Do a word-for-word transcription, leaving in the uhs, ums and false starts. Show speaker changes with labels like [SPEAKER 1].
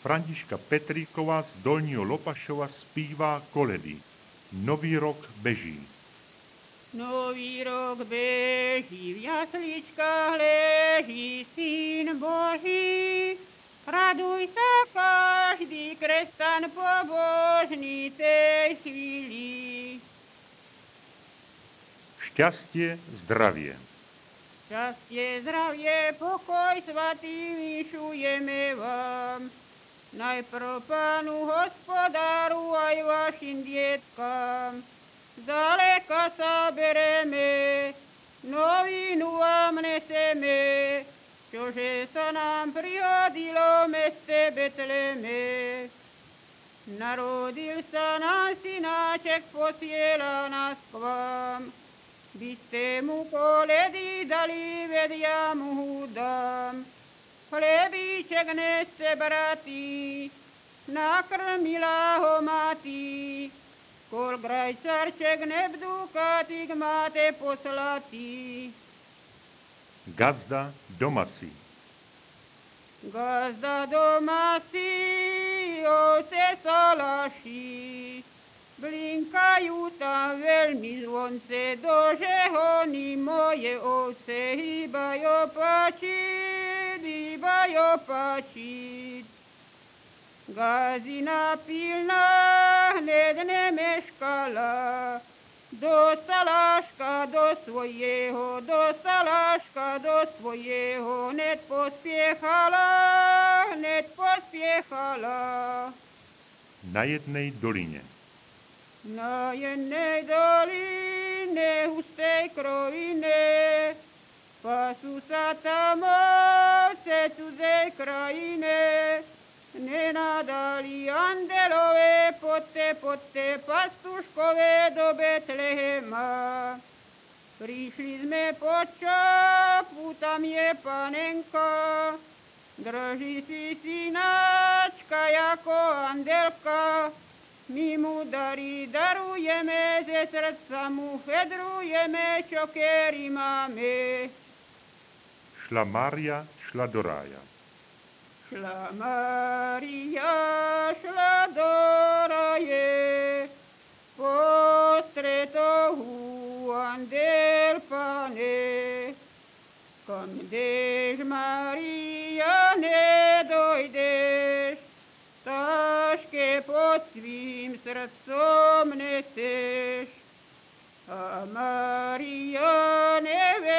[SPEAKER 1] Františka Petríková z Dolního Lopašova zpívá koledy. Nový rok beží.
[SPEAKER 2] Nový rok beží, v jasličkách leží Syn Boží. Raduj sa každý kresťan pobožný tej chvíli.
[SPEAKER 1] Šťastie, zdravie.
[SPEAKER 2] Šťastie, zdravie, pokoj svatý vyšujeme vám. Najprv Pánu Hospodáru aj vašim dietkám. Zaleka sa bereme, novinu vám neseme, čože sa nám prihodilo meste Betleme. Narodil sa nám synáček, posiela nás k vám. By ste mu koledy dali, vedia mu dám. Chlebíček neste, bratí, nakrmila ho matí. Kol grajcarček nebdúkatik máte poslatý.
[SPEAKER 1] Gazda doma si.
[SPEAKER 2] Gazda doma si, ovce salaší. Blinkajú tam veľmi zvonce, do žehony moje ovce hýbajú pačiť, hýbajú pačiť. Gazina pilná hned nemeškala, do saláška do svojého, do saláška do svojého, hned pospiechala, hned pospiechala.
[SPEAKER 1] Na jednej doline.
[SPEAKER 2] Na jednej doline hustej krojine pasú sa tam ovce cudzej krajine. Nenadali andelové, poďte, poďte, pastuškové do Betlehema. Prišli sme pod čapu, tam je panenka, drží si synáčka jako andelka. My mu dary darujeme, ze srdca mu fedrujeme, čo kery máme.
[SPEAKER 1] Šla Mária, šla do rája.
[SPEAKER 2] Šla Mária, šla do raje, postretou andel pane. Kam jdeš, Mária, nedojdeš, taške pod svým srdcom neseš. A Mária neve